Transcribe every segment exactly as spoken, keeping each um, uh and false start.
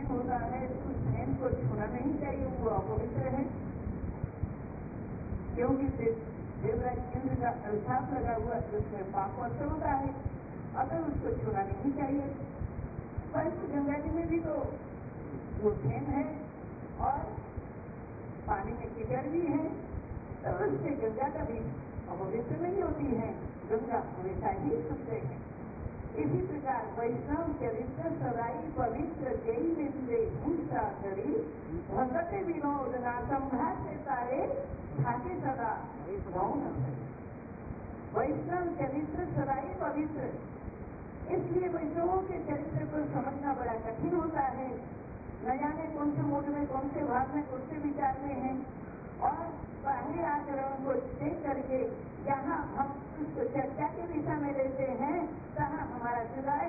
सहन होता है तो सहन को छूना नहीं चाहिए, वो अपवित्र है, क्योंकि देवराज इंद्र का अभिशाप लगा हुआ उसमें पाप वर्ष होता है, अगर उसको छूना नहीं चाहिए। परंतु गंगा जी में भी तो वो फेन है और पानी में कीचड़ भी है, तो उससे गंगा कभी अपवित्र नहीं होती है, गंगा हमेशा ही शुद्ध है। इसी प्रकार वैष्णव चरित्र सदाई पवित्र जय निंदे हिंसा करी भगते विनोद ना संभाषे तारे भागे सदा गौण। वैष्णव चरित्र सदाई पवित्र, इसलिए वैष्णवों के चरित्र को समझना बड़ा कठिन होता है। न जाने कौन से मूड में, कौन से भाव में, कौन से विचार में है, और बाहरी आचरण को देख करके जहाँ हम उसको चर्चा के दिशा में लेते हैं, तहाँ हमारा हृदय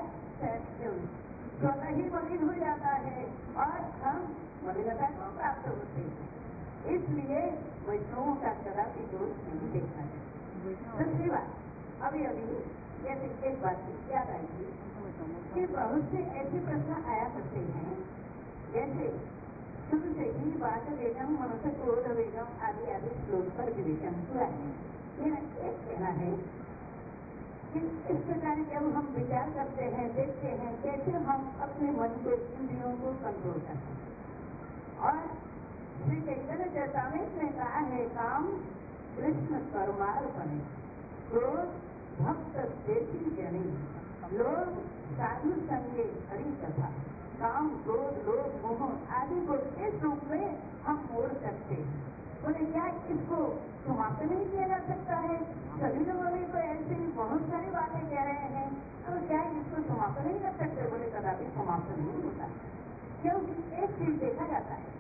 स्वतः ही मलिन हो जाता है और हम मलिनता को प्राप्त होते हैं। इसलिए वैष्णवों का कदापि दोष नहीं देखना चाहिए। दूसरी बात, अभी अभी जैसे एक बात याद आई कि बहुत से ऐसे प्रश्न आया करते हैं, जैसे शुरू से ही वाद वेगम मनुष्य क्रोध वेगम आदि आदि श्लोक पर विवेचन हुआ है। मेरा एक कहना है कि इस प्रकार जब हम विचार करते हैं, देखते हैं कैसे हम अपने मन को, इंद्रियों को कंट्रोल करते हैं। और श्री चैतन्य चरितामृत में कहा है, काम कृष्ण कर्मार्पण, क्रोध भक्त देशी जनी, लोग साधु संगे हरि कथा, काम क्रोध लोभ मोह आदि को इस रूप में हम मोड़ सकते हैं। बोले क्या इसको समाप्त नहीं किया जा सकता है? सभी लोगों ने तो ऐसे ही बहुत सारी बातें कह रहे हैं, तो क्या इसको समाप्त नहीं कर सकते? बोले कदापि समाप्त नहीं होता, क्योंकि एक चीज देखा जाता है,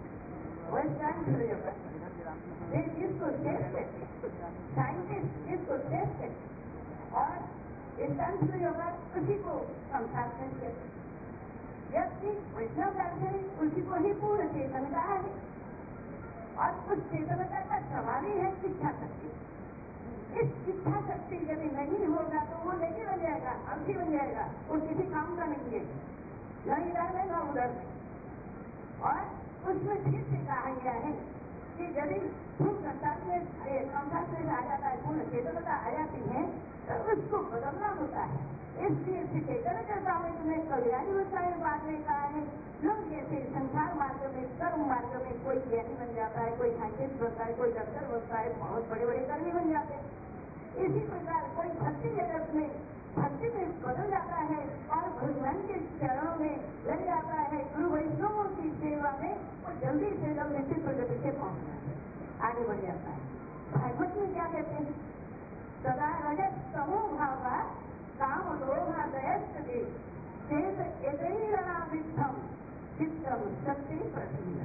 इसको टेस्ट करते, साइंटिस्ट इसको टेस्ट करते और इंसान योगा उसी को संसार करते, जबकि वैष्णव दर्शन उसी को ही पूर्ण चेतन कहा है और उस चेतनता का सवाल ही है इच्छा शक्ति। इस इच्छा शक्ति यदि नहीं होगा तो वो नहीं बन जाएगा, अर्थी बन जाएगा, वो किसी काम का नहीं है, न इधर में न उधर में। और उसमें फिर से कहा गया है कि यदि पूर्ण संसार में संसार में आ जाता है, पूर्ण चेतनता आ जाती है तो उसको बदलना होता है। इसलिए श्री चैतन्य चरितामृत में कल्याणी होता है, बाद में कहा है लोग जैसे संसार मार्ग में, कर्म मार्ग में कोई ज्ञानी बन जाता है, कोई साइंटिस्ट बनता है, कोई डॉक्टर बनता है, बहुत बड़े बड़े कर्मी बन जाते हैं। इसी प्रकार कोई भक्ति जगत में भक्ति में बदल जाता है और भगवान के चरणों में लग जाता है, गुरु वैष्णवों की सेवा में वो जल्दी से जल्द निश्चित प्रगति से पहुंचता है, आगे बढ़ जाता है। भागवत में क्या कहते हैं? सदा रजत समूह भावा काम लोभा दयस्त दे चेत एतैरणा विद्धम चित्तम शक्ति प्रसन्न।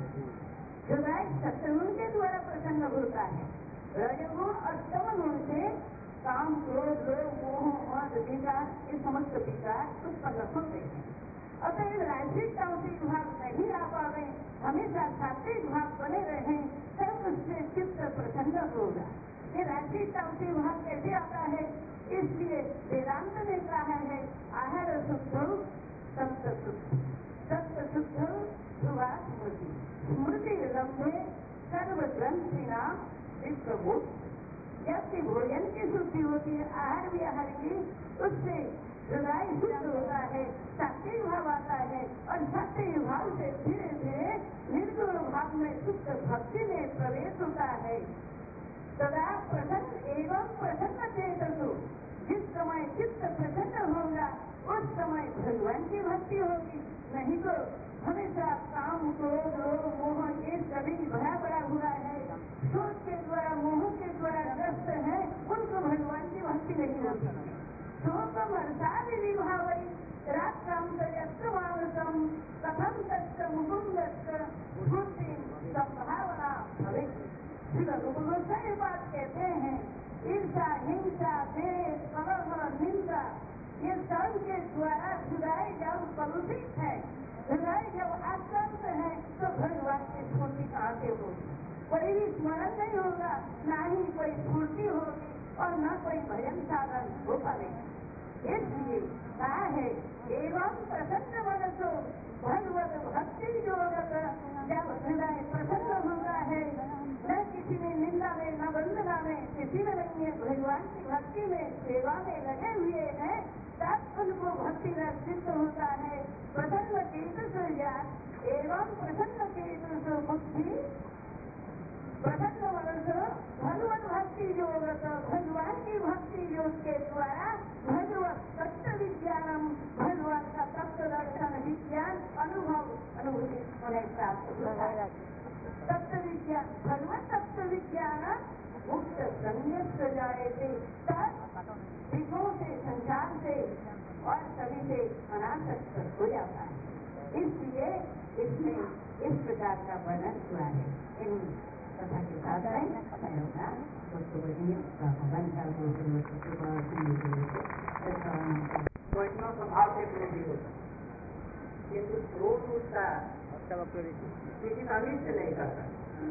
हृदय सत्गुण के द्वारा प्रसन्न होता है, रजगुण और तमगुण से काम क्रोध लोभ मोह मद विकार ये समस्त विकार उत्पन्न होते हैं। अतएव राजसिक तामसिक भाव नहीं आ पावे, हमेशा सात्विक भाव बने रहे, तब उससे चित्त प्रसन्न होगा। ये राजसिक तामसिक भाव कैसे आता है? इसलिए वेदांत ने कहा है, आहार शुद्ध सप्त शुद्ध, सप्त शुद्ध सुभा स्मृति, स्मृति लंबे सर्व ग्रंथि नाम विप्रभुत। जबकि भोजन की शुद्धि होती है, आहार विहार की, उससे हृदय शुद्ध होता है, सात्विक भाव आता है और सात्विक भाव से धीरे धीरे निर्गुण भाव में शुद्ध भक्ति में प्रवेश होता है। सदा प्रसन्न एवं प्रसन्न चेतसु, जिस समय चित्त प्रसन्न होगा उस समय भगवान की भक्ति होगी, नहीं तो हमेशा काम क्रोध लोभ मोह ये सभी भरा पड़ा हुआ है, क्रोध के द्वारा मोह के द्वारा ग्रस्त है, उनको भगवान की भक्ति नहीं होती। शोकम अर्थात विभावई रात्रम तयस्तमानसम कथम तस्त मुकुंदस्त स्फूर्ति संभावना भवे। श्री भगवत ये बात कहते हैं, ईर्षा हिंसा देश कलह निंदा ये सब के द्वारा हृदय जब कलुषित है, हृदय जब आक्रांत है, तो भगवान की स्फूर्ति कहाँ से होगी? कोई भी स्मरण नहीं होगा, ना ही कोई स्फूर्ति होगी और न कोई भजन साधन हो पाएगा। इसलिए कहा है एवं प्रसन्न मनसो भगवत भक्ति भगवान की भक्ति में सेवा में लगे हुए हैं, तब उनको भक्ति रस सिद्ध होता है। प्रसन्न कीर्त सुजान एवं प्रसन्न कीर्त बुद्धि प्रसन्न मनुष्य भगवत भक्ति योग, भगवान की भक्ति योग के द्वारा भगवत तत्व विज्ञानम, भगवान का तत्व दर्शन विज्ञान अनुभव अनुभूति उन्हें प्राप्त होता है। तत्व विज्ञान भगवत तत्व विज्ञान मुक्त संयत जाए थे, तब विघों से संसार से और सभी से अनासक्त हो जाता है। इसलिए इसमें इस प्रकार का वर्णन हुआ है। इन कथा के साथ होगा दोस्तों वैष्णव स्वभाव से प्रेमी होता, किंतु क्रोध उसका किसी का अनिष्ट नहीं करता।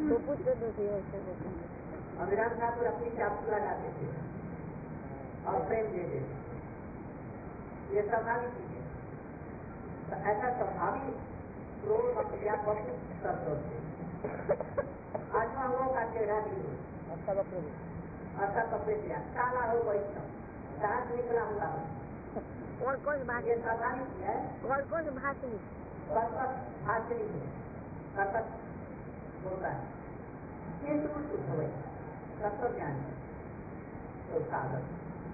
अभिराम ठाकुर अपनी चापू लगाते थे और प्रेम देते थे, ये स्वाभाविक चीज है। तो ऐसा स्वाभाविक क्रोध या पशु शब्द होते आत्मा लोगों का चेहरा भी हो अच्छा कपड़े दिया काला हो वैष्णव दांत निकला हुआ हो, कौन कौन भाषा ये स्वाभाविक है। कौन कौन भाषा कर्कश भाषणी है, कर्कश होता है, ये शुद्ध हो तत्व ज्ञान है। तो साधन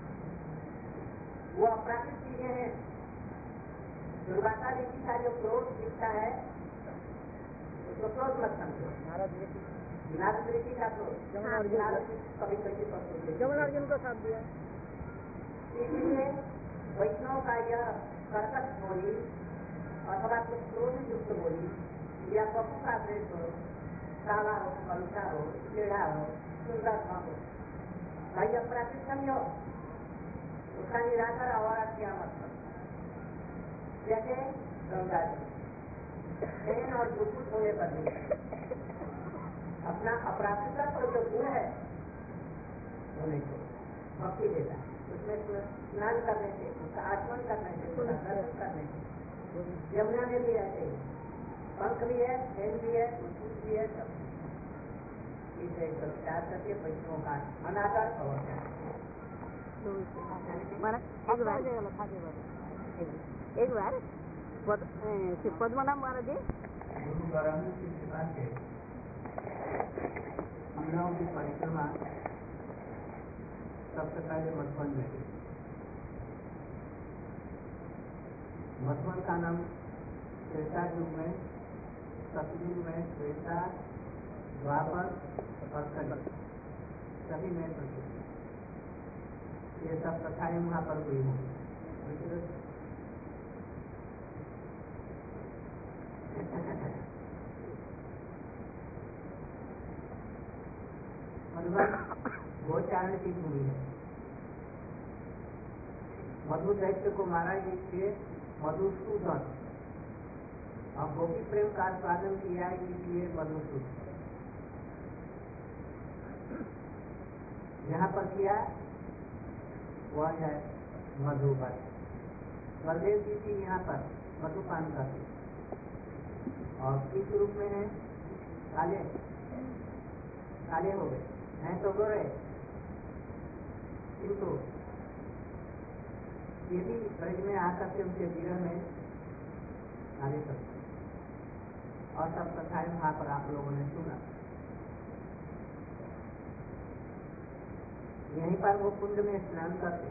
वो अपराधिक चीजें हैं। दुर्वासा ऋषि का जो क्रोध दिखता है उसको क्रोध मत समझो। नारद ऋषि का क्रोध कभी कैसे जमुनार्जुन को साथ दिया। इसलिए वैष्णव का यह कर्कश बोली अथवा कुछ क्रोध युक्त बोली या पशु का द्वेष हो, काला हो, कलुषा हो, टेढ़ा हो, सुंदर न हो, भाई अपराधिक समझो, उसका निराकर और क्या मतलब। जैसे गंगा जी और दुखुत होने पर भी अपना अपराधिकता पर जो गुण है होने को भक्ति देता है, उसमें स्नान करने से, उसका आचमन करने से, उसका दर्शन करने से। यमुना में भी ऐसे ही पंख भी है, फैन भी है, कुछ भी है, सब इसे प्यार करके वैष्णव का अनादर होता है। एक बार पद्मनाभ महाराज जी हम लोगों की परिक्रमा सबसे पहले मधुबन में गई। मधुबन का नाम त्रेता युग में, सतयुग में, त्रेता, द्वापर और कलियुग सभी में प्रसिद्ध। ये सब कथाएं वहाँ पर हुई होंगी। मधुबन गोचारण की भूमि है। मधु दैत्य को मारा इसलिए मधुसूदन, और गोपी प्रेम का आस्वादन किया इसलिए मधुसूदन। यहाँ पर किया वह है मधुबन। बलदेव जी की यहाँ पर मधुपान करते और किस रूप में है? काले काले हो गए हैं तो गोरे, किंतु ये भी ब्रज में आकर के उनके विरह में काले सकते और सब कथाएं वहां पर आप लोगों ने सुना। यहीं पर वो कुंड में स्नान करते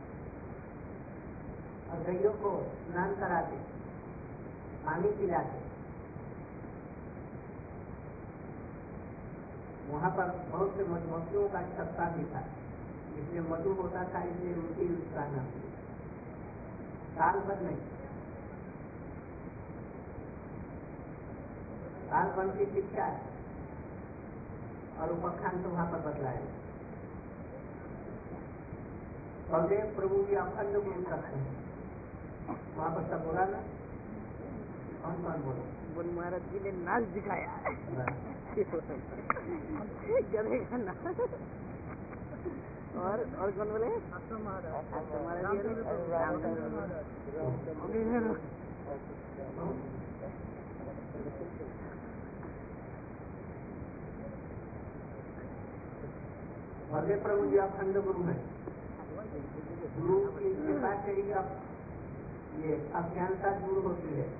और गैयों को स्नान कराते, पानी पिलाते। वहां पर बहुत से मधुमक्खियों का छत्ता भी था, इसलिए मधु होता था, इसलिए उनकी उसका नाम साल भर नहीं, साल भर की शिक्षा और उपख्यान तो वहां पर बदलाए। बलदेव प्रभु की अखंड गुरु करते हैं वहां पर। सब बोला ना, कौन कौन बोलो? गुरु महाराज जी ने नाच दिखाया गधे का नाच। और और कौन बोले? बलदेव प्रभु जी अखंड गुरु है। गुरु की कृपा से ही अब ये अज्ञानता दूर होती है।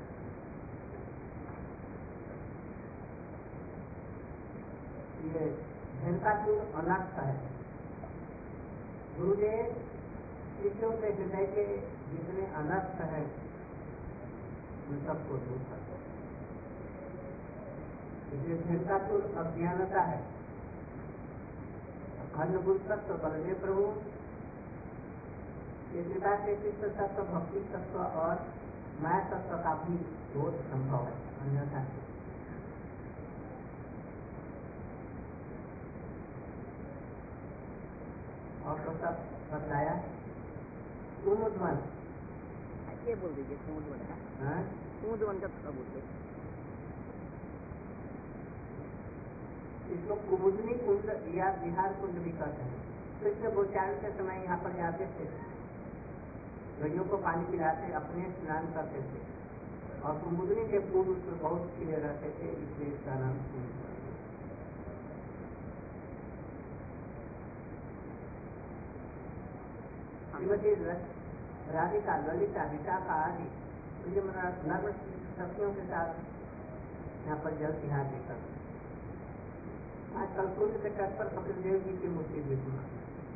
ये जनता दूर अनर्थ है। गुरुदेव शिष्यों के हृदय के जितने अनर्थ है उन सबको दूर करते हैं। इसलिए जनता दूर अज्ञानता है। अखंड गुरु तत्व बलदेव प्रभु के कृपा से कृष्ण तत्व, भक्ति तत्व और माया तत्व का भी बोध संभव है, अन्यथा और तो सब बताया। कुमुदवन ये बोल दीजिए कुमुदवन का कुमुदवन का थोड़ा बोलिए। इसको कुमुदनी कुंड या बिहार कुंड भी कहते हैं। कृष्ण गोचारण के समय यहाँ पर जाते थे, गैयों को पानी पिलाते, अपने स्नान करते थे और कुमुदनी के फूल उसमें बहुत खिले रहते थे, इसलिए इसका नाम कुमुदवन। श्रीमती राधिका, ललिता, विशाखा आदि नर्म शक्तियों के साथ यहाँ पर जल तिहार भी करते। आजकल कुंड के तट पर कपिल देव जी की मूर्ति भी बना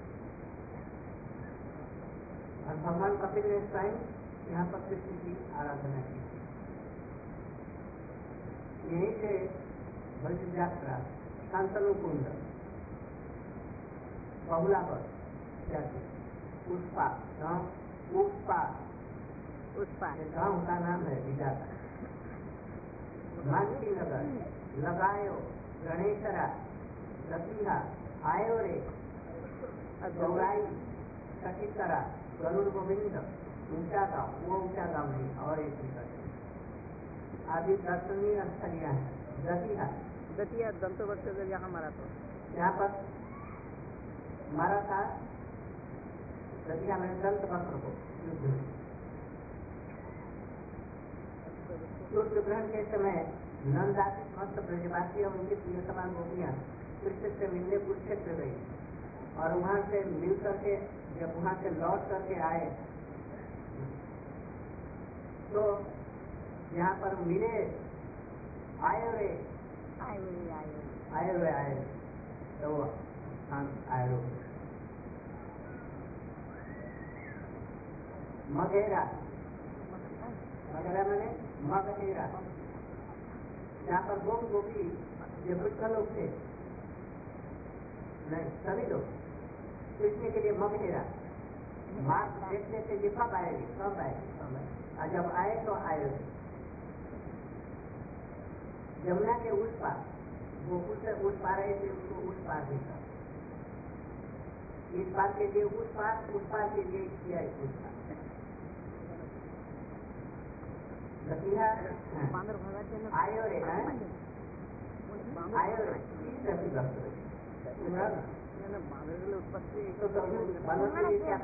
और भगवान कपिल ने स्वयं यहाँ पर कृष्ण की आराधना की। यहीं से ब्रज यात्रा शांतनु कुंड, बहुलावर, पुष्पा गाँव, पुष्पा पुष्पा गाँव का नाम है विजा का, मानसी नगर, लगायो, गणेशरा, रतिहा, आयोरे, गौराई, सखीतरा, गरुड़ गोविंद, ऊंचा गाँव, वो ऊंचा गाँव नहीं और एक निकट आदि दर्शनीय स्थलियाँ हैं। दतिया दतिया दंतवक्र जब यहाँ मारा था, यहाँ पर मारा था दतिया में दंत वक्र को युद्ध में। सूर्य ग्रहण के समय नंदादि समस्त ब्रजवासी और उनकी प्रिय समान गोपियाँ कृष्ण से मिलने कुरुक्षेत्र गई और वहाँ से मिल करके जब वहाँ से लौट करके आए तो यहाँ पर मिले, आयो रे आयो रे आयो आयो रे आयो तो स्थान आयो मगेरा, मगेरा मैंने मगहेरा, यहाँ पर गोप गोपी ये वृद्ध लोग थे, नहीं सभी लोग कृष्ण के लिए मगहेरा मार्ग देखने से ये कब आएगी कब आएगी कब आएगी, और जब आए तो आए। यमुना के उस पार गोकुल से उस पार आए थे, उसको उस पार भी था, इस पार के लिए उस पार, उस पार के लिए किया उस पार। आयो रे आयो रे उत्पत्ति तो क्या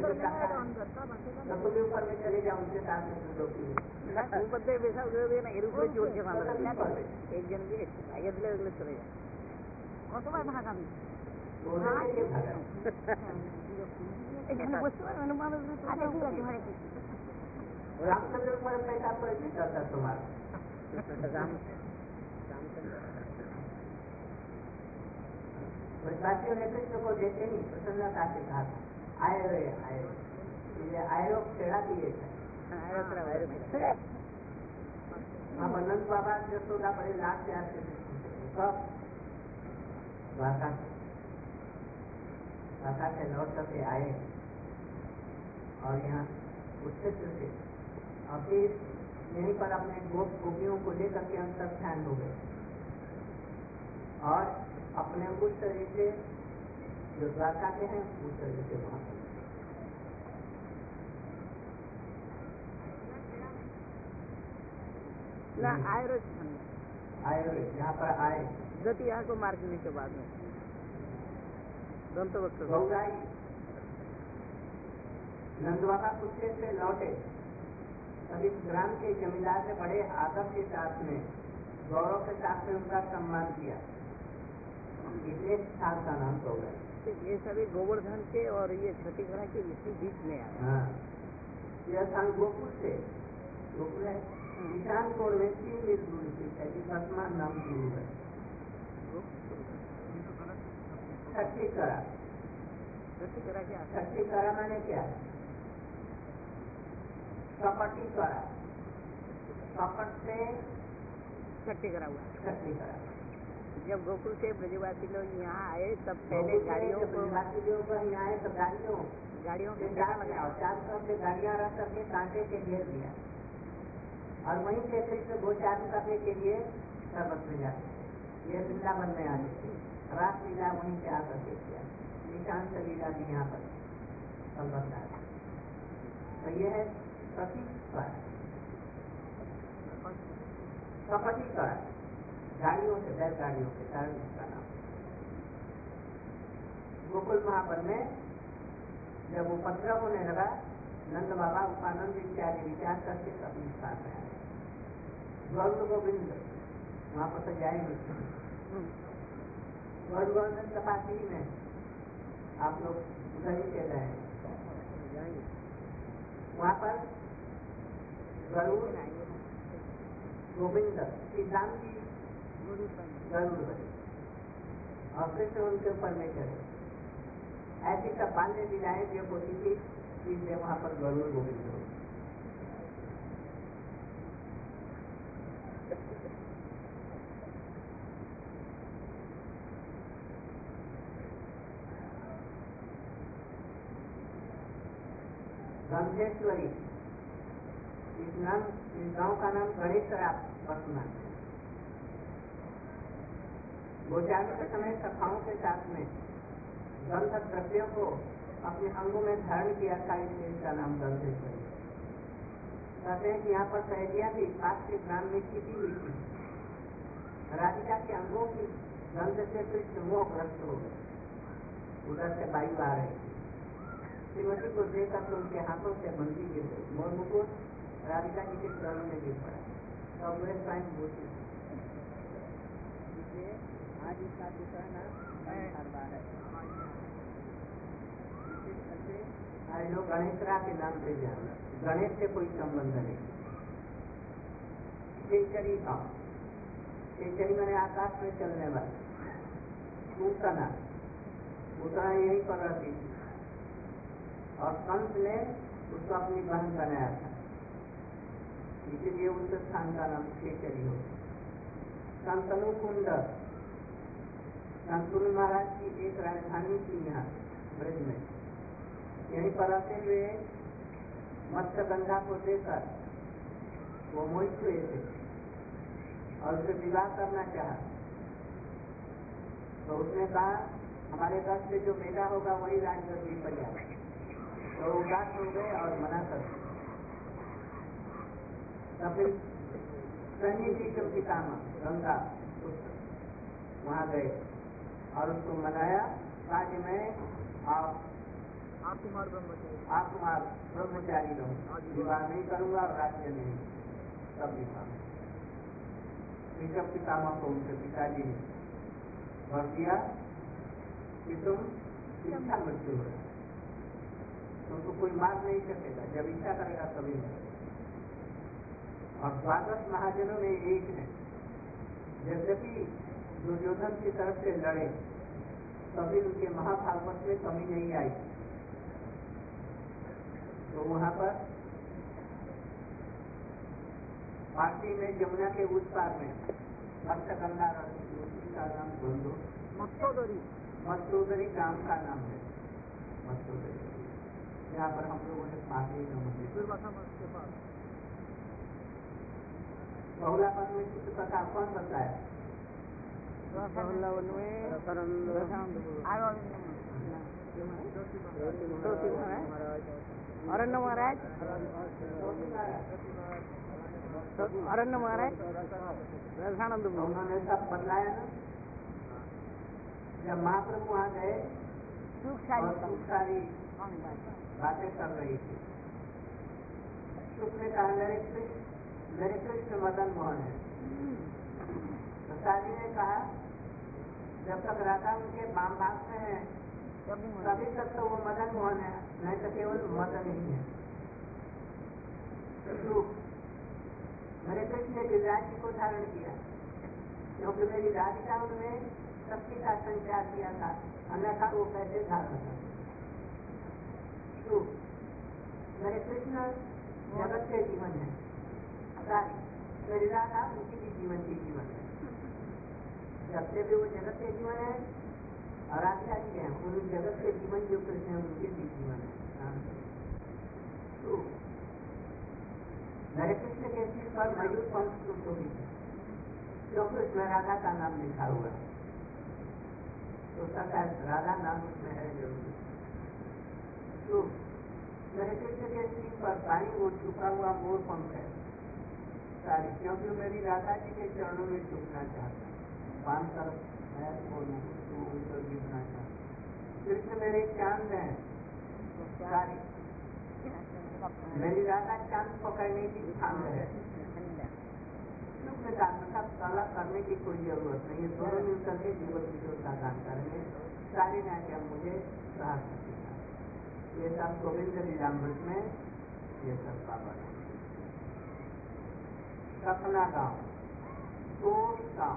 करता ऊपर में चले जाओ उनके साथ ऊपर वैसा एरुपे जोड़ के एक जन भी अगले अगले चले जाए কত বার ভাগা আমি এখানে বসতে পারো না মানুষ আচ্ছা ঠিক আছে ঘরে কি रामचंद्र पर पैसा पर करता तुम्हारा ब्रजवासियों ने कृष्ण को देते ही प्रसन्नता से कहा था आए रे आए, ये आयो खेड़ा दिए थे। अब अनंत बाबा यशोदा बड़े लाख से आते सब द्वारका द्वारका से लौट करके आए और यहाँ उत्कृष्ट से और फिर यहीं पर अपने गोप गोपियों को लेकर के अंतर ध्यान हो गए और अपने उस शरीर से जो द्वारका के हैं उस शरीर से वहां ना आए रोज आए यहाँ पर आए गति यहाँ को मार्ग के बाद में दंत वक्त गौराई नंदवाका कुत्ते से लौटे तब इस ग्राम के जमींदार ने बड़े आदर के साथ में गौरव के साथ में उनका सम्मान किया, इसलिए स्थान का नाम गौराई। तो ये सभी गोवर्धन के और ये छठी कला के इसी बीच में आया। हाँ, यह स्थान गोकुल से गोकुल है ईशान कोण में तीन मील दूरी पे है जिसका नाम गुरु है। छठी कला छठी कला क्या? छठी कला माने क्या? कपटी कला, कपट से छठी कला हुआ। छठी कला। जब गोकुल से ब्रजवासी लोग यहाँ आए तब पहले गाड़ियों को ब्रजवासी लोग यहाँ आए तो गाड़ियों गाड़ियों से के चार लगाओ चार तरफ से गाड़ियाँ रख करके कांटे से घेर दिया और वहीं से कृष्ण गोचारण करने के लिए सर्वत में जाते। ये वृंदावन में आने थे, रात लीला वहीं से आकर के किया, निशांत लीला भी यहाँ पर सर्वत आया। तो यह है प्रतीक पर कपटी कर गाड़ियों से बैलगाड़ियों के कारण इसका नाम। गोकुल महावन में जब उपद्रव होने लगा नंद बाबा उपानंद इत्यादि विचार करके सभी स्थान में आए। गौर गोविंद वहाँ पर तो जाएंगे। गौर गोविंद तपासी में आप लोग उधर ही चल रहे हैं। वहाँ पर गरुड़ गोविंद श्रीराम की गरुड़ बने और कृष्ण उनके ऊपर में चले। ऐसी सब बाल्य लीलाएं जो होती थी इसलिए वहाँ पर गरुड़ गोविंद हो। गंधेश्वरी इस नाम इस गांव का नाम गणेशरा वर्तमान है। गोचारण के समय सखाओं के साथ में गंध द्रव्यों को अपने अंगों में धारण किया था इसलिए इसका नाम गंधेश्वरी। कहते हैं कि यहाँ पर सहेलियां भी पास के ग्राम में छिपी हुई थी। राधिका के अंगों की गंध से कृष्ण मोहग्रस्त हो गए। उधर से वायु आ रही थी। श्रीमती को देखकर तो उनके हाथों से बंदी गिर गई। मोर मुकुट राधिका जी के चरणों में गिर पड़ा। तो वे स्वयं बोलती इसलिए आज इसका दूसरा नाम हरवा है। आज लोग गणेशरा के नाम से जाना। गणेश से कोई संबंध नहीं। केचरी गाँव, केचरी मैंने आकाश में चलने वाला उतना उतना यहीं पर रहती थी और कंस ने उसको अपनी बहन बनाया था, इसीलिए उस स्थान का नाम केचरी हो। शांतनु कुंड शांतनु महाराज की एक राजधानी थी यहाँ ब्रज में। यहीं पर रहते हुए मत्स्यगंधा को देखकर वो मोहित हुए थे और उसे विवाह करना चाहा। तो उसने कहा हमारे घर से जो बेटा होगा वही राजगद्दी पर जाए। तो उदास हो गए और मना कर दिया। तब फिर सन्नी जी के पितामह गंगा वहाँ गए और उसको मनाया। कहा कि मैं आप आप कुमार ब्रह्मचारी आप कुमार ब्रह्मचारी रहूँ, विवाह नहीं करूँगा और राज्य नहीं सब विवाह। ऋषभ पितामह को उनके पिताजी ने भर दिया कि तुम इच्छा मृत्यु हो, तुमको कोई मार नहीं सकेगा, जब इच्छा करेगा तभी मरेगा। और द्वादश महाजनों में एक है। यद्यपि दुर्योधन की तरफ से लड़े तभी उनके महाभागवत में कमी नहीं आई। तो वहाँ पर पार्टी में जमुना के उस पार में मत्स्यगंधा रहती का नाम बंधु मत्स्योदरी मत्स्योदरी गांव का नाम है। मत्स्योदरी यहाँ पर हम लोगों ने पार्टी का मंदिर बहुलापन में चित्र कथा कौन बताया? बहुलावन अरण्य महाराज अरण्य महाराज रसानंद उन्होंने सब बदलाया ना। जब महाप्रभु वहाँ गए और खूब सारी बातें कर रही थी, उसने कहा मेरे कृष्ण मेरे कृष्ण मदन मोहन है। तो साली ने कहा जब तक राधा उनके वाम भाग में है तभी तक तो वो मदन मोहन है, नहीं तो केवल मदन ही है। तो मेरे कृष्ण ने गिरिराज जी को धारण किया, क्योंकि मेरी राधिका उनमें शक्ति का संचार किया था, अन्यथा वो कैसे धारण कर। तो मेरे कृष्ण जगत के जीवन है, मेरी राधा उसी की जीवन की जीवन है। जब से भी वो जगत के जीवन है और राधिका जी हैं, उन जगत के जीवन जो कृष्ण है उनके भी जीवन है। तो मेरे कृष्ण के सिर पर मयूर पंख सुशोभित है, क्योंकि उसमें राधा का नाम लिखा हुआ है। तो उसका राधा नाम उसमें है जरूर। तो मेरे कृष्ण के सिर पर पानी वो छुपा हुआ मोर पंख है सारी, क्योंकि मेरी राधा जी के चरणों में झुकना चाहता है, पान तरफ है और तो ऊपर गिरना चाहता। कृष्ण मेरे चांद हैं सारी, मेरी राधा चांद पकड़ने की छांद है। का मतलब कला करने की कोई जरूरत नहीं है, दोनों मिलकर के जीवन विजय का दान करेंगे। सारी नाट्य मुझे कहा सकती है। ये सब गोविंद लीलामृत में ये सब पावन है। सपना गांव, कोट गांव,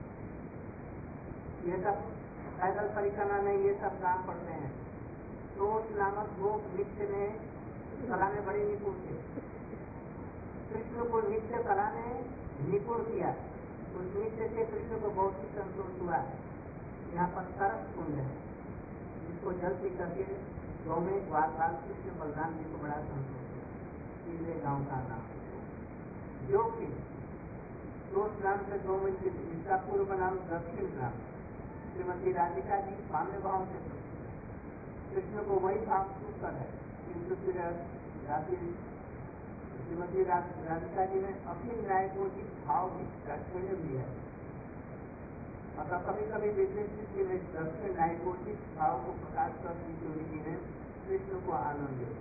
ये सब पैदल परिक्रमा में ये सब गांव पड़ते हैं। कोट नामक गोप नृत्य में कला में बड़े निपुण थे। कृष्ण को नृत्य कला में निपुण किया, उस नृत्य से कृष्ण को बहुत ही संतोष हुआ। यहाँ पर सरस कुंड है, जिसको जल पी करके गौ में बार बार कृष्ण बलराम जी को बड़ा संतोष हुआ, इसलिए गाँव का नाम जो कि दो नाम से गौ में स्थित। इसका पूर्व नाम दक्षिण ग्राम। श्रीमती राधिका जी बाम्य भाव से कृष्ण को वही भाव सुकर है, किंतु फिर श्रीमती राधिका जी में अपनी न्याय को भाव भी दाक्षिण्य भी है। मतलब कभी कभी विशेष स्थिति में दक्षिण न्याय को भाव को प्रकाश करती चोरी जी ने कृष्ण को आनंद दिया।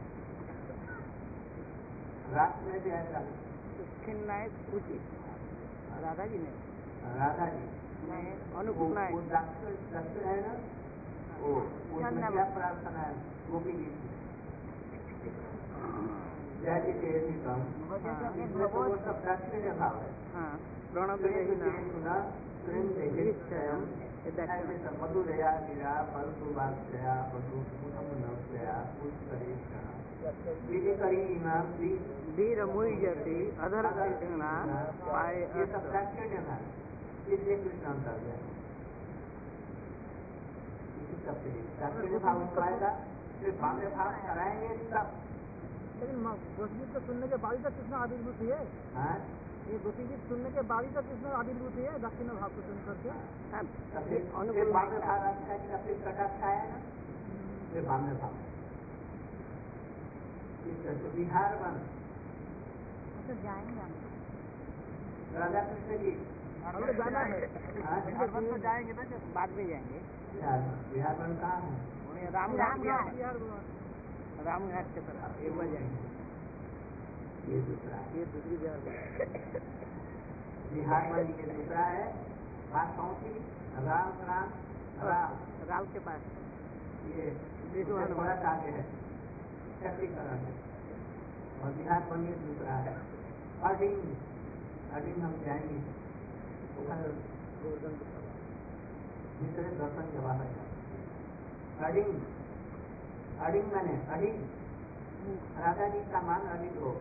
रात में भी ऐसा दक्षिण नायक उचित राधा जी ने राधा जी अनुकूल नायक दक्षिण दक्षिण है ना, वो क्या प्रार्थना है गोपी जी जैसे तेजी कम वो सब दक्षिण भाव है। मधुरया गिरा परसु वात्सया मधु पुनम नवसया पुष्करेशा विधि करी इमाम वीर मुइजति अधर कृष्णा पाए। ये सब दक्षिण भाव, इसलिए कृष्ण अंतर गया। इसी सबसे दक्षिण भाव पाएगा, फिर बाम्य भाव कराएंगे सब। लेकिन गोपी गीत को सुनने के बाद ही तक कृष्ण आविर्भूत हुए। ये गोपी गीत सुनने के बाद ही तक कृष्ण आविर्भूत हुए दक्षिण भाव को सुन करके। अनुकूल बाम्य भाव अच्छा फिर कटाक्ष आया ना, फिर बाम्य भाव बिहार बन तो जाएंगे राधा कृष्ण की जाना है। तो जाएंगे ना, बाद में जाएंगे। बिहार बन कहाँ है? रामघाट रामघाट के तरफ एक बार जाएंगे। ये दूसरा ये दूसरी बिहार बिहार में ये दूसरा है। बात कौन सी? राम राम राम राम के पास ये थोड़ा आगे है, शक्तिकरण है। और बिहार में ये दूसरा है अडिंग। अडिंग हम जाएंगे, दूसरे दर्शन के बाद अडिंग। अडिंग मैंने अडिंग राधा जी का मान अडिंग हो।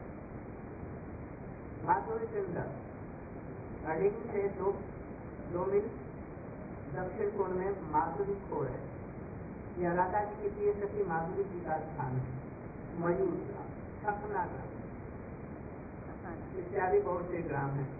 माधुरी चंद्र अडिंग से दो दो मील दक्षिण कोण में माधुरी खोर है। यह राधा जी की प्रिय सखी माधुरी जी का स्थान है। मयूर ग्राम, सपना ग्राम इत्यादि बहुत से ग्राम है।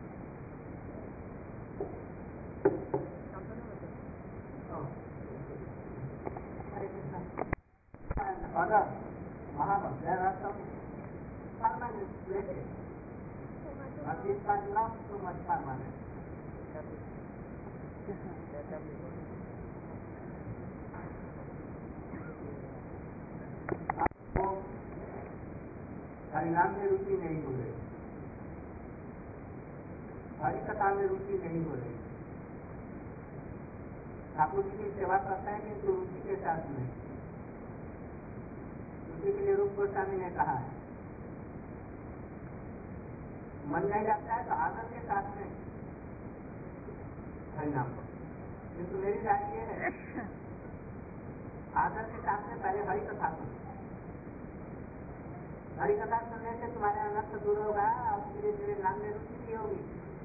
Other Mahabharata, there are some permanent places, but this was not so much permanent. आपको हरिनाम में रुचि नहीं हो रही, हरि कथा में रुचि नहीं हो रही, ठाकुर जी की सेवा करता है किंतु रुचि के साथ नहीं। उसी के लिए रूप गोस्वामी ने कहा है मन नहीं लगता है तो आदर के साथ में हरिनाम को, किंतु मेरी राय ये है आदर के साथ में पहले हरि कथा सुनो। हरि कथा सुनने से तुम्हारे अनर्थ दूर होगा और धीरे धीरे नाम में रुचि भी होगी।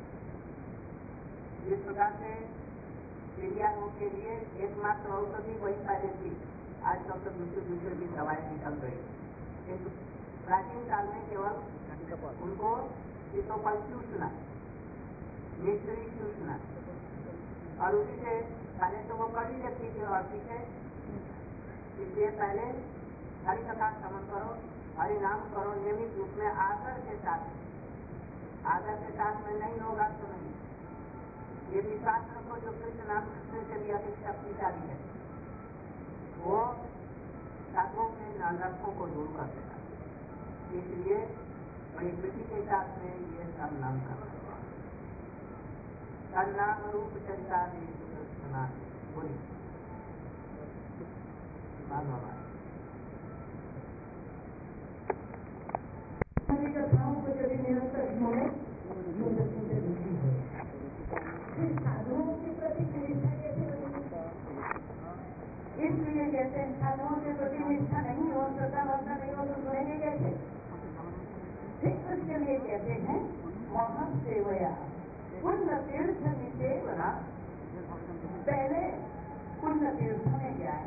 इस प्रकार से चिड़िया रोग के लिए एकमात्र औषधि वही पहले थी। आजकल तो दूसरे दूसरे की दवाएं निकल गई, किंतु प्राचीन काल में केवल उनको सीतोफल चूसना, मिश्री चूसना और उसी से पहले तो वो कड़ी लगती थी और पीछे, इसलिए पहले हरि कथा श्रवण करो, हरि नाम करो नियमित रूप में आदर के साथ। आदर के साथ में नहीं होगा तो नहीं। ये विश्वास रखो जो कृष्ण नाम कृष्ण से भी अधिक शक्तिशाली है, वो साधुओं के नरकों को दूर कर देगा। इसलिए बड़ी प्रीति के साथ में ये सब नाम करो। नाम रूप चरिता बोली कथाओं को जब निरंतर सुने साधुओं के प्रति निष्ठा कैसे बनेगी? इसलिए कहते हैं साधुओं के प्रति निष्ठा नहीं हो, श्रद्धा भावना नहीं हो तो सुनेंगे कैसे? फिर उसके लिए कहते हैं महासेवया पुण्य तीर्थ निसेवना। पहले पुण्य तीर्थ में जाए,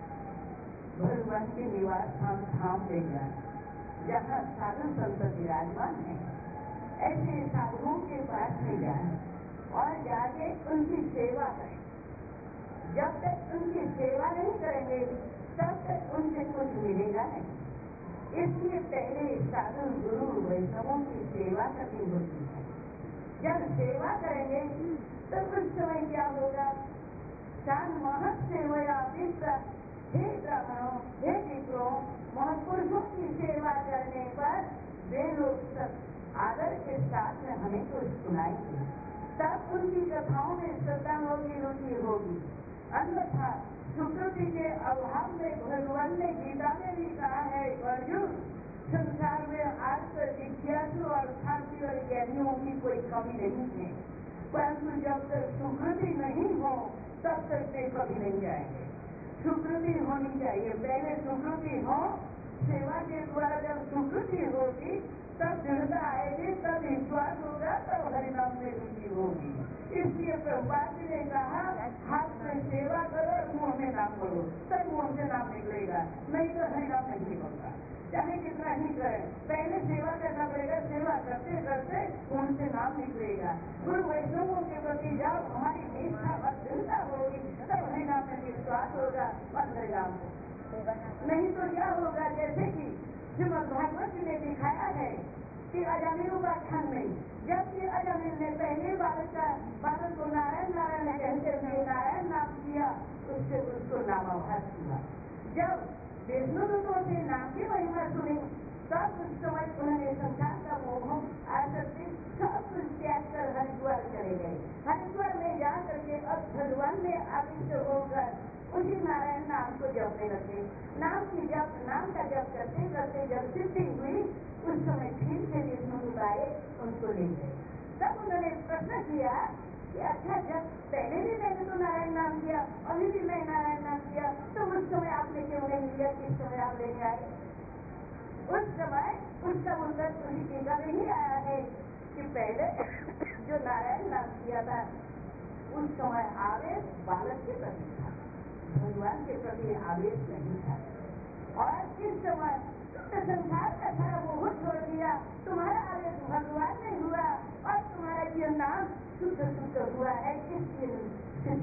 भगवान के निवास स्थान धाम ले जाए जहाँ साधु संत विराजमान है, ऐसे साधुओं के पास में जाए और जाके उनकी सेवा करें। जब तक उनकी सेवा नहीं करेंगे तब तक उनसे कुछ मिलेगा नहीं। इसलिए पहले साधु गुरु वैष्णवों की सेवा करनी होती है। जब सेवा करेंगे तो उस समय क्या होगा? सान महत सेवया विप्र, हे ब्राह्मणों, हे विप्रों, महापुरुषों की सेवा करने पर वे लोग सब आदर के साथ में हमें कुछ सुनाएंगे, तब उनकी कथाओं में श्रद्धा होगी, रुचि होगी। अन्यथा सुकृति के अभाव में भगवान ने गीता में भी कहा है, अर्जुन संसार में आज तक जिज्ञासु और शास्त्री और ज्ञानियों की कोई कमी नहीं है, परंतु जब तक सुकृति नहीं हो तब तक वे कभी नहीं जाएंगे। सुकृति होनी चाहिए, पहले सुकृति हो, सेवा के द्वारा जब सुकृति होगी तब दृढ़ता आएगी, तब विश्वास होगा, तब हरिनाम में रुचि होगी। इसलिए प्रभुपाद जी ने कहा हाथ में सेवा करो, मुंह में नाम करो, तब मुंह से नाम निकलेगा, नहीं तो हरिनाम नहीं निकलता। चाहे कितना ही करें, पहले सेवा करना पड़ेगा, सेवा करते करते उनसे नाम निकलेगा। गुरु वैष्णवों के प्रति जब हमारी निष्ठा और दृढ़ता होगी तब हरिनाम में विश्वास होगा और हरिनाम को नहीं तो क्या होगा? जैसे कि श्रीमद् भागवत जी ने दिखाया है कि अजामिल उपाख्यान में जबकि अजामिल ने पहले बालक का बालक को नारायण नारायण कहते हुए नारायण नाम किया, उससे उसको नामाभास हुआ। जब विष्णु दूतों से नाम की महिमा सुनी तब उस समय उन्होंने संसार का मोह आसक्ति सब कुछ त्याग कर हरिद्वार चले गए। हरिद्वार में जा करके अब भगवान में आविष्ट होकर उसी नारायण नाम को जपने लगे। नाम की जप नाम का जप करते करते जब सिद्धि हुई उस समय फिर से विष्णु दूत आए, उनको ले गए। तब उन्होंने प्रश्न किया कि अच्छा जब पहले भी मैंने तो नारायण नाम किया, अभी भी मैं नारायण नाम किया, तो उस समय आपने क्यों नहीं लिया, किस समय आप लेने आए? उस समय उसका उत्तर उसी टीका में ही आया है कि पहले जो नारायण नाम किया था उस समय आवेश बालक के प्रति था, भगवान के प्रति आवेश नहीं था। और इस समय संसार का सारा मोह छोड़ दिया, तुम्हारा आवेश भगवान में हुआ और तुम्हारा ये नाम शुद्ध शुद्ध हुआ है, इसलिए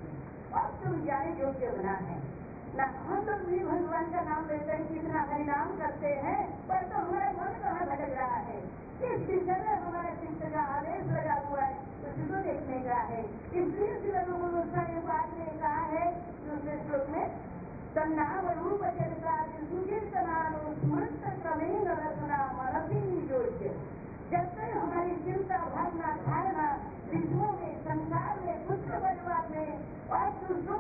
और तुम जाने योग्य बना है ना। हम लोग भी भगवान का नाम लेते हैं, कितना हरिनाम करते हैं, पर तो हमारा मन कहाँ भटक रहा है? किस दिशा में हमारा चित्त का आवेश लगा हुआ है, उसको देखने का है। इसलिए श्री गोस्वामी पाद ने कहा है दूसरे श्लोक में, तन्नाम रूप चरिता सुकीर्तनानु स्मृत क्रमेण रचना मनसी योग्य। जब तक हमारी चिंता भावना धारणा विश्वों में, संसार में, पुत्र परिवार में और दूसरों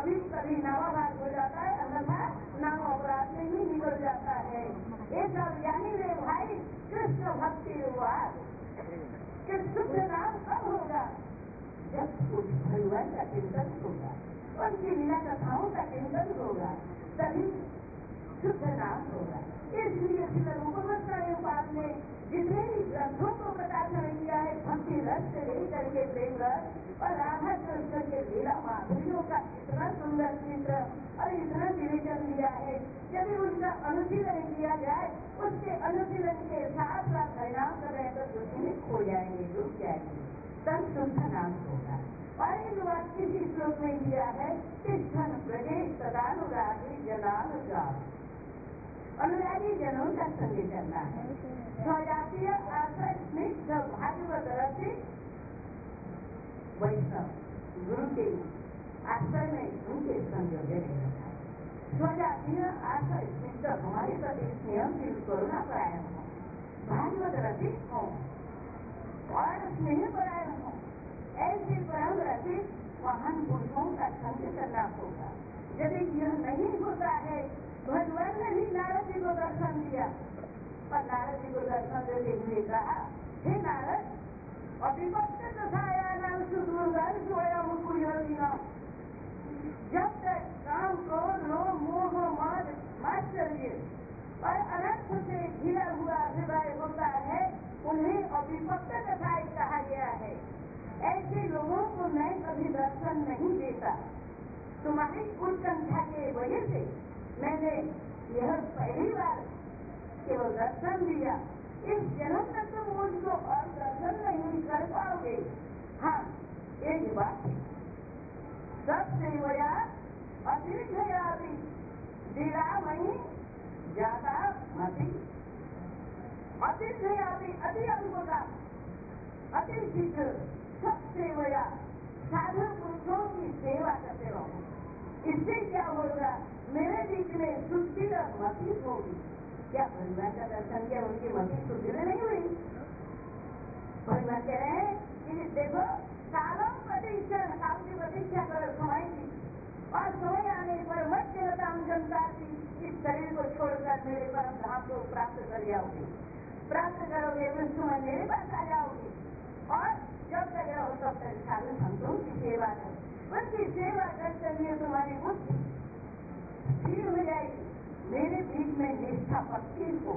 कभी कभी नामाभाग हो जाता है, अन्यथा नाम अपराध में ही निकल जाता है। ये सब जानी रे भाई, कृष्ण भक्ति हुआ कि शुद्ध नाम कब होगा? जब कुछ भगवान का चिंतन होगा, उनकी लीला कथाओं का चिंतन होगा, तभी शुद्ध नाम होगा। इसलिए श्री रूपवस्त्राय पाद ने जितने भी ग्रंथों को प्रकाशन किया है, भक्ति रस से लेकर के प्रेम रस और राधा कृष्ण के लीला माधुर्यों का इतना सुंदर चित्र और इतना विवेचन दिया है, यदि उनका अनुशीलन किया जाए, उसके अनुशीलन के साथ साथ परिणाम कर रहे तो उसमें खो जाएंगे, डूब जाएंगे, तब शुद्ध नाम होगा। और इन बात किसी श्लोक में दिया है, तिष्ठन प्रदेश तदानुरागी जनानुराग, अनुरागी जनों का संग करना है। स्वजातीय आश्रय स्निग्ध भागवत रसिक वैष्णव गुरु के आश्रय में उनके संयोग रहना है। स्वजातीय आश्रय स्निग्ध हमारे प्रति स्नेह की करुणा परायण हो, भागवत रसिक हो और स्नेह परायण हो, ऐसे परम रसिक महान पुरुषों का संग करना होगा। यदि यह नहीं होता है, भगवान ने भी नारद जी को दर्शन दिया और नारद जी को दर्शन देते हुए कहा, हे नारद, अभिभक्त दशाया नाम सुदूरगान सोया मुकुलिया, जब तक काम क्रोध लोभ मोह मद मात्सर्य और अनर्थ से घिरा हुआ हृदय होता है, उन्हें अभिभक्त दशाई कहा गया है। ऐसे लोगों को मैं कभी दर्शन नहीं देता। तुम्हारी उत्कंठा के वजह से मैंने यह पहली बार केवल दर्शन दिया। इस जन्म तक तुम मुझको और दर्शन नहीं कर पाओगे। हाँ, एक बात है, सबसे बड़ा अतिरिक्तयादि दिलामयी जाता मती, अतिरिक्तयादि अति अल्पता अति शीघ्र सबसे बड़ा साधु पुरुषों की सेवा करते रहो। इससे क्या होगा? मेरे बीच में शुद्धि और मति होगी। क्या भगवान का दर्शन किया, उनकी मति शुद्धि में नहीं हुई? भगवान कह रहे हैं कि देखो, सालों प्रतीक्षा साल की प्रतीक्षा करो समय की, और समय आने पर मत जनता जनता की इस शरीर को छोड़कर मेरे परम धाम को प्राप्त कर जाओगे। प्राप्त करोगे उस समय मेरे पास आ जाओगे, और जब तक रहो तब तक साधु संतों की सेवा करो। उनकी सेवा करते हुए तुम्हारी बुद्धि स्थिर हो जाएगी, मेरे बीच में निष्ठा पक्की हो।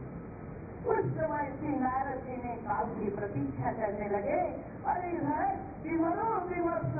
उस समय श्री नारद जी ने काल की प्रतीक्षा करने लगे, और इधर विमलो विमर्श,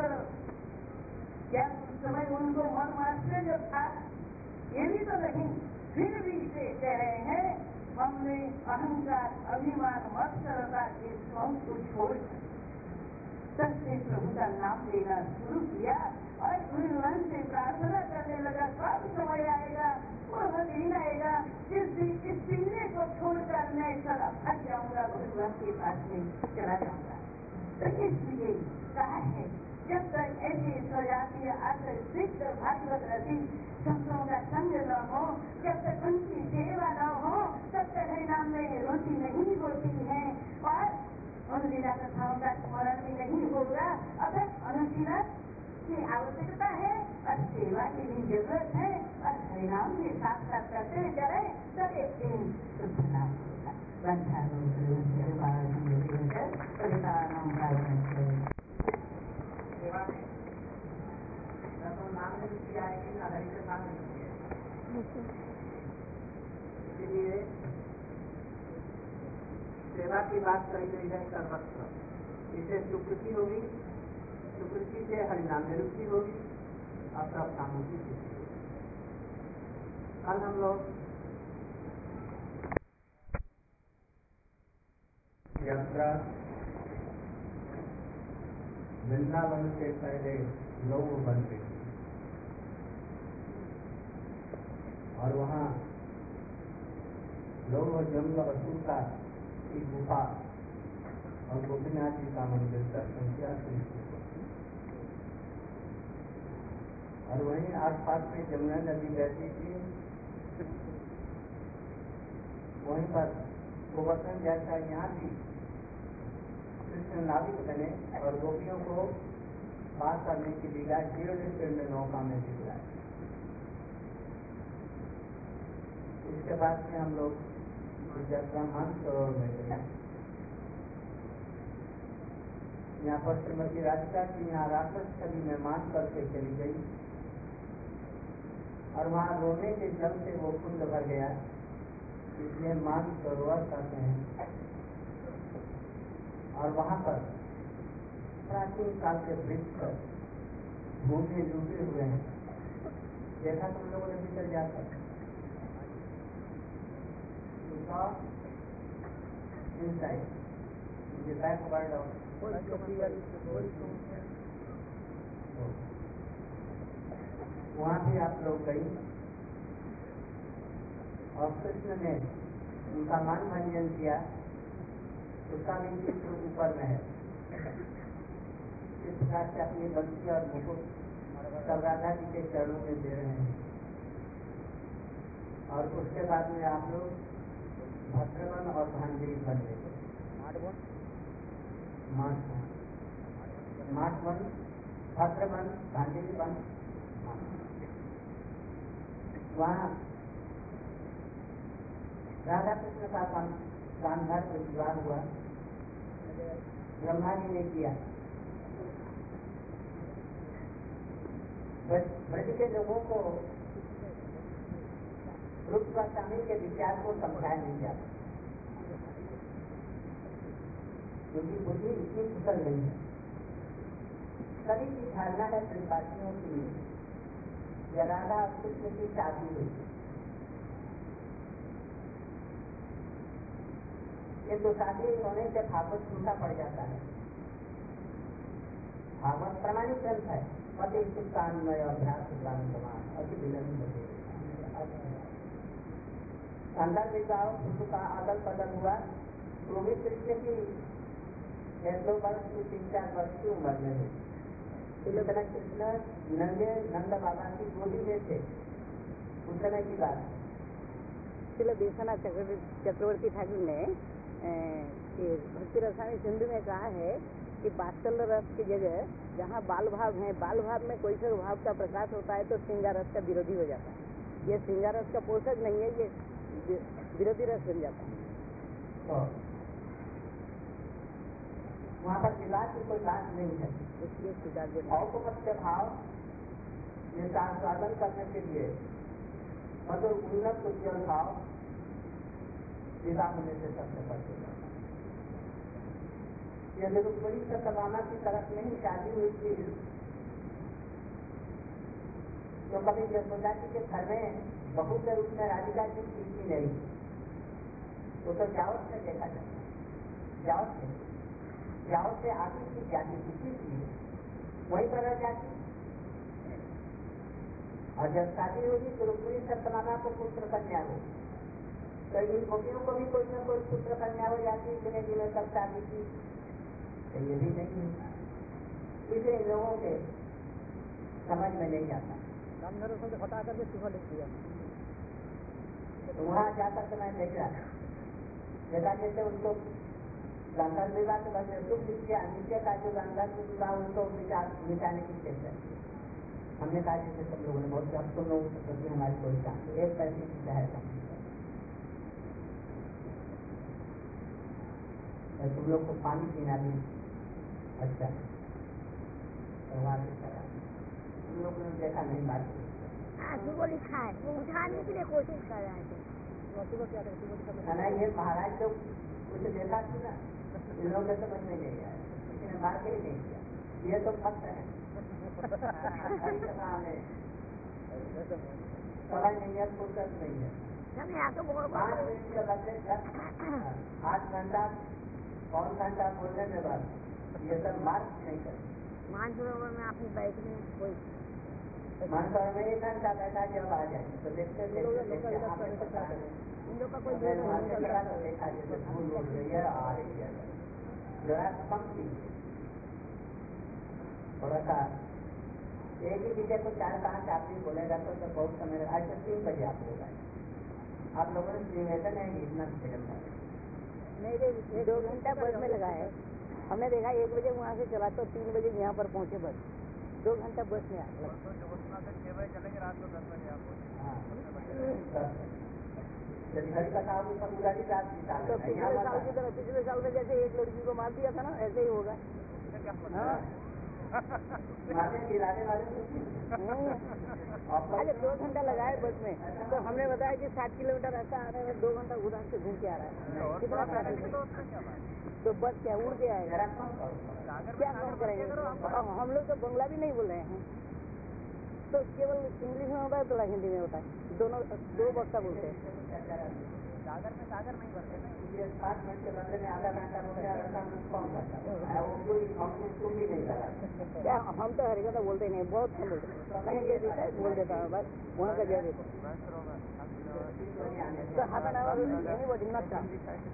क्या उस समय उनको मन आश्चर्य था? ये भी तो नहीं, फिर भी से कह रहे हैं, हमने अहंकार अभिमान मत्सरता के स्वयं को छोड़कर सबसे प्रभु का नाम लेना शुरू किया, और भगवान से प्रार्थना करने लगा, कब समय आएगा, वह दिन आएगा जिस दिन इस पिंजरे को छोड़कर मैं सदा भाग जाऊंगा, भगवान के पास में चला जाऊंगा। तो इसलिए कहा है, जब तक ऐसे स्वजातीय आश्रय सिद्ध भागवत रसी संतों का संग न हो, जब तक उनकी सेवा न हो, तब तक हरिनाम में रुचि नहीं होती है, और उन लीला कथाओं का स्मरण भी नहीं होगा। अगर अनुशीलन की आवश्यकता है और सेवा की भी जरूरत है, और हरिनाम के साथ साथ करते चले, तब एक दिन शुद्ध नाम होगा। सेवा में तो नाम में रुचि आएगी, ना हरि के नाम में रुचि आएगी। इसलिए सेवा की बात कही गई है सर्वत्र। इससे सुकृति होगी, सुकृति से हरिनाम में रुचि होगी, और सब कामों की सिद्धि होगी। कल हम लोग यात्रा वृंदावन से पहले लोग बन गई, और वहाँ लोग जंगल वसूल का की गुफा और गोपीनाथ जी का मंदिर दर्शन किया, और वहीं आसपास में जमुना नदी बहती थी, वहीं पर गोवर्धन जैसा यहाँ भी कृष्ण नाविक बने और गोपियों को पार करने की लीला जीरो स्पीड में नौका में दिख रहा है। इसके बाद में हम लोग यात्रा मानसरोवर में गए। यहाँ पर श्रीमती राधिका की यहाँ राक्षस छवि में मान करके चली गई और वहाँ रोने के जल से वो कुंड भर गया, इसलिए मान सरोवर कहते हैं। और वहाँ पर प्राचीन काल के वृक्ष पर भूमि डूबे हुए हैं। देखा तुम लोगों ने भीतर जाकर inside in the backward of वहाँ भी आप लोग गई और कृष्ण ने उनका मान भंजन किया, उसका भी चित्र ऊपर में है। इस प्रकार से अपनी बंसी और मुकुट सब राधा जी के चरणों में दे रहे हैं। और उसके बाद में आप लोग भद्रवन और भांजरी बन गए। माठवन, भद्रवन, भांजरी बन। वहाँ राधा कृष्ण का गांधार विवाह हुआ, ब्रह्मा जी ने किया। ब्रज के लोगों को रूप स्वामी के विचार को समझाया नहीं जाता, क्योंकि बुद्धि इतनी कुशल नहीं है। सभी की धारणा है त्रिपाठियों की या राधा कृष्ण की शादी हुई, किंतु शादी होने से भागवत छूटा पड़ जाता है। भागवत प्रमाणिक ग्रंथ है। पति सुल्तानमय अभ्यास समान अति विलंब अंदर विचार शिशु का अदल बदल हुआ। तो भी कृष्ण की दो वर्ष की तीन चार वर्ष की उम्र में हुई। इस तरह कृष्ण नंदे नंद बाबा की गोदी में थे उस समय की बात। इसलिए विश्वनाथ चक्रवर्ती ठाकुर ने भक्ति रसायन सिंधु में कहा है कि वात्सल्य रस की जगह जहाँ बाल भाव है, बाल भाव में कोई सा भाव का प्रकाश होता है तो श्रृंगार रस का विरोधी हो जाता है। ये श्रृंगार रस का पोषक नहीं है, ये विरोधी रस बन जाता है। तो वहाँ पर विवाद की कोई बात नहीं है। इसलिए स्वीकार औपपत्य भाव ये साधन करने के लिए मतलब उन्नत उज्जवल भाव विवाह होने से सबसे पहले ये लोग बड़ी सतवाना की तरफ नहीं शादी हुई थी, तो कभी यशोदा जी के घर में बहू के रूप में राधिका जी सीखी नहीं, वो तो जावत से देखा जाता, जावत से जावत से आगे की जाति किसी की वही पर रह जाती। और जब शादी होगी तो रुक्मिणी सत्यभामा को पुत्र कन्या हो, तो इन गोपियों को भी कोई न कोई पुत्र कन्या हो जाती जिन्हें जिन्हें सब शादी की, तो ये भी नहीं है। इसे इन लोगों के समझ में नहीं आता। से हटा करके सुबह लिख दिया। तो वहाँ जाकर के मैं देख रहा देखा जैसे उनको गांधार विवाह के बाद सुख लिख दिया, नीचे का जो गांधार विवाह उनको मिटाने की चेष्टा की। हमने कहा जैसे सब लोगों ने बहुत अब तुम लोगों के प्रति हमारी कोई चाह एक पैसे की सहायता तुम लोग को पानी पीना भी अच्छा तुम लोग ने देखा नहीं बात आंसू को लिखा है, वो उठाने के लिए कोशिश कर रहे थे। ना ये महाराज लोग कुछ देखा थी ना, इन लोगों के समझ में नहीं आया, किसी ने मार के ही नहीं किया। ये तो भक्त है समझ नहीं है, फुर्सत नहीं है। पाँच मिनट के बदले आठ घंटा पौन घंटा बोलने के बाद ये सब मार्क नहीं करते। मानसरोवर में आपने बैठने कोई मानसरोवर में एक घंटा बैठा जब आ जाए तो देखते देखते देखते हमें पता है इन लोग का कोई तो देखा जैसे फूल उड़ रही है आ रही है जरा पंक्ति थोड़ा सा एक ही विषय को चार पांच आदमी बोलेगा तो तो बहुत समय आज तो तीन बजे आप लोग आए। आप लोगों ने निवेदन है इतना विलंब नहीं, दो घंटा बस में लगा है। हमने देखा एक बजे वहाँ से चला तो तीन बजे यहाँ पर पहुँचे बस। दो घंटा बस में आगे छह बजे चलेंगे, रात को दस बजे आप तो पिछले साल की तरह पिछले साल में जैसे एक लड़की को मार दिया था ना, ऐसे ही होगा। हाँ अरे दो घंटा लगाए बस में, तो हमने बताया कि साठ किलोमीटर ऐसा आ रहा है, दो घंटा उधर से घूम के आ रहा है, कितना ट्रैफिक है। तो बस क्या उड़ के आएगा, क्या काम करेंगे। हम लोग तो बंगला भी नहीं बोल रहे हैं, तो केवल इंग्लिश में होता है, थोड़ा हिंदी में होता है, दोनों दो भाषा बोलते हैं। सागर में सागर नहीं भरते ना, पाँच मिनट के बदले में आधा घंटा क्या हम तो हरिकथा बोलते नहीं, बहुत कम बोलते हैं, कहीं जय देता है बोल देता है, बस वहाँ का जय देता है। तो half an hour anybody not come.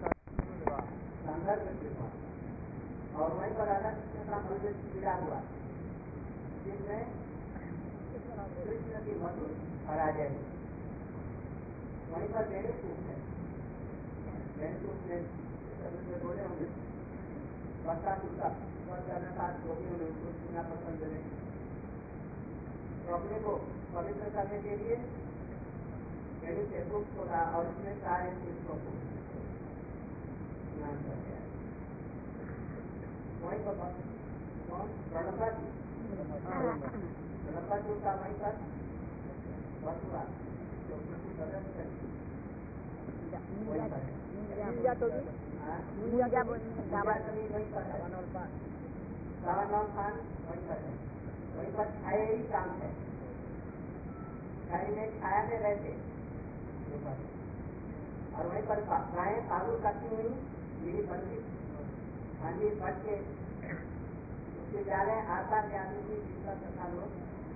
और वहीं पर राधा कृष्ण का मंदिर जुड़ा हुआ, जिसमें कृष्ण की मधुर पराजय हुई। वहीं पर वेणु कूप है, वेणु कूप में बोले होंगे बस्ता टूटा करने का जो भी उन्हें उनको सुनना पसंद नहीं, तो अपने को पवित्र करने के लिए वेणु के कूप खोला और उसमें सारे पुरुषों को स्नान कर दिया। वहीं पर गणपा जी गणपा जी का वहीं पर बसुआ जो किसी सदस्य वहीं पर छाया ही काम है, छाया में छाया में रहते और वहीं पर गायें पालू करती हुई मेरी बंदी हांडी फट के उसके जा रहे आशा ज्ञानी की जिसका तथा लोग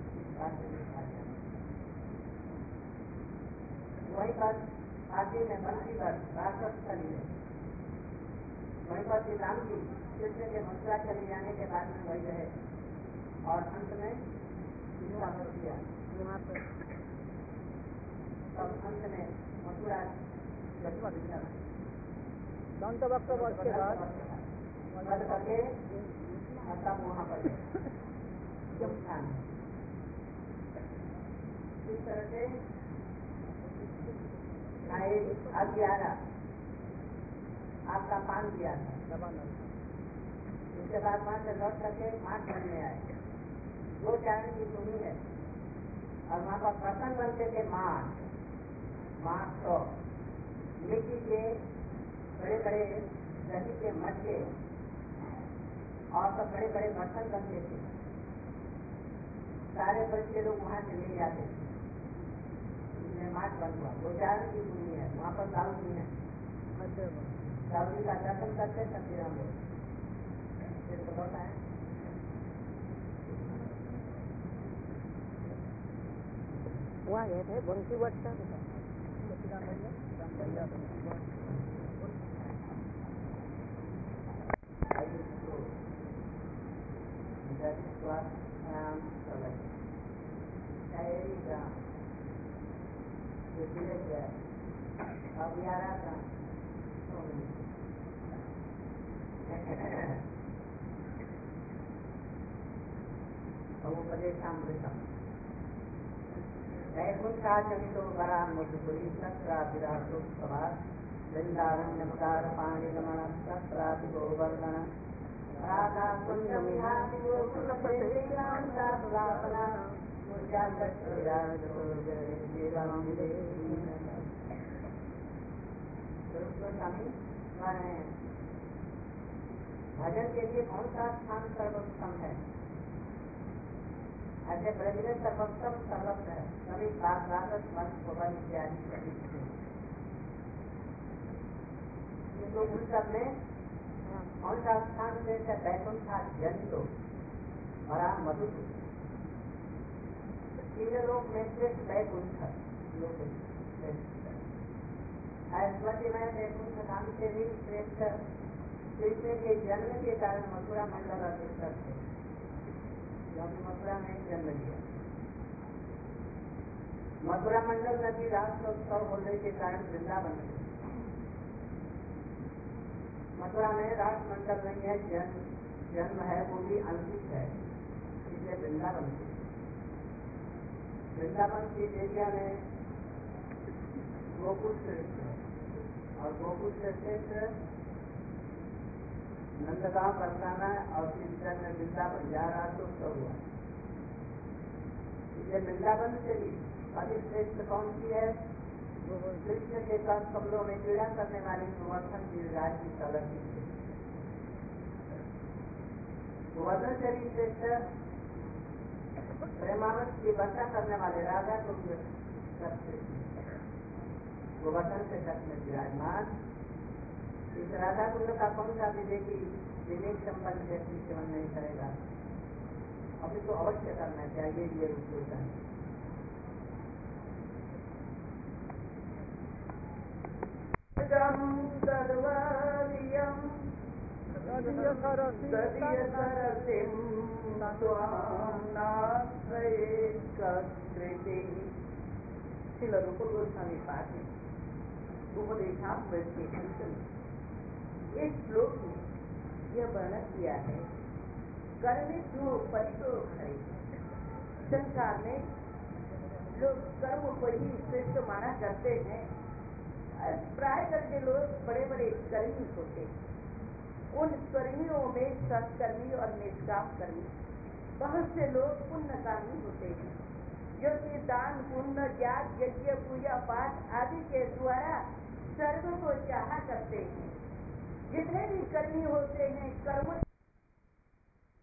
वहीं पर आगे में बंसी पर राक्षस चली है, वहीं पर श्री राम जी कृष्ण के मथुरा चले जाने के बाद में वही रहे और अंत में किया तब अंत में मथुरा कौन सा वक्त वर्ष के बाद करके तब वहाँ पर स्थान इस तरह से अग्यारह आपका पान किया था। उसके बाद वहाँ से लौट करके माठ बन में आए, दो चारण की भूमि है और वहाँ पर बर्तन बनते थे, माठ माठ तो मिट्टी के बड़े बड़े दही के मटके और सब बड़े बड़े बर्तन बनते थे, सारे बच्चे लोग वहाँ से ले जाते थे। माठ बन हुआ, दो चार की भूमि है, वहाँ पर साहू जी है, साहू जी का दर्शन करते सकते हम लोग है। वहाँ गए थे बंसी बट्टा जनितो बरा मधुपुरी सत्रापिरासो सभा वृंदारण्यकार पाणी रमण सत्रापि गोवर्धन राधा कुंज विहारी गोकुल प्रेमीकांता प्रापना भजन के लिए कौन सा स्थान सर्वोत्तम है? ऐसे ब्रज में सर्वोत्तम सर्वत्र है, सभी बात भवन इत्यादि तो उन सब में कौन सा स्थान से बैकुंठ जनितो बड़ा मधुर तीन लोग में श्रेष्ठ बैकुंठ ऐश्वर्य में बैकुंठ धाम से भी श्रेष्ठ कृष्ण के जन्म के कारण मथुरा मंडल अधिष्ठित थे, क्योंकि मथुरा में जन्म लिया। मथुरा मंडल नदी राष्ट्रोत्सव होने के कारण वृंदावन में, मथुरा में राष्ट्र मंडल नहीं है, जन्म जन्म है वो भी अंकित है, इसलिए वृंदावन वृंदावन से। वृंदावन के एरिया में गोकुल श्रेष्ठ है और गोकुल श्रेष्ठ नंदगांव बरसाना और चिंतन में वृंदावन जा रहा तो सब हुआ। ये वृंदावन से भी अधिक श्रेष्ठ कौन सी है? कृष्ण के साथ कमलों में क्रीड़ा करने वाली गोवर्धन गिरिराज की सलग की गोवर्धन से भी श्रेष्ठ प्रेमानंद की वर्षा करने वाले राजा को गोवर्धन से तट में विराजमान इस राधा कुंड का कौन सा विवेकी विवेक संपन्न व्यक्ति सेवन नहीं करेगा? अभी तो अवश्य करना चाहिए ये रूप है। श्रील रूप गोस्वामी पाठ में उपदेशामृत के इस श्लोक में यह वर्णन किया है। कर्म जो परितो खड़े संसार में लोग कर्म को ही श्रेष्ठ माना करते हैं। प्राय करके लोग बड़े बड़े कर्मी होते हैं। उन कर्मियों में सत्कर्मी और निष्काम कर्मी बहुत से लोग पुण्यकामी होते हैं जो कि दान पुण्य त्याग यज्ञ पूजा पाठ आदि के द्वारा सर्व को चाहा करते हैं। जितने भी कर्मी होते हैं कर्म